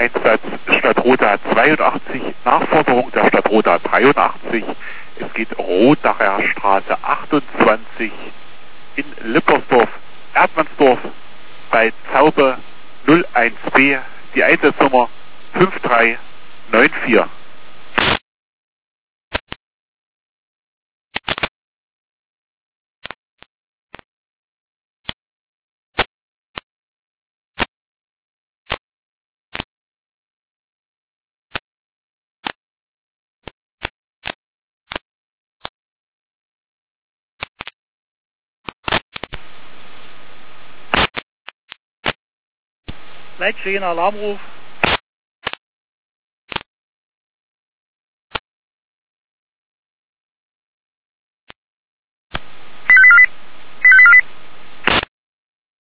Einsatz Stadtroda 82, Nachforderung der Stadtroda 83. Es geht Rodacher Straße 28 in Lippersdorf, Erdmannsdorf bei Zaube 01B, die Einsatznummer 5394. Leitstehen, Alarmruf.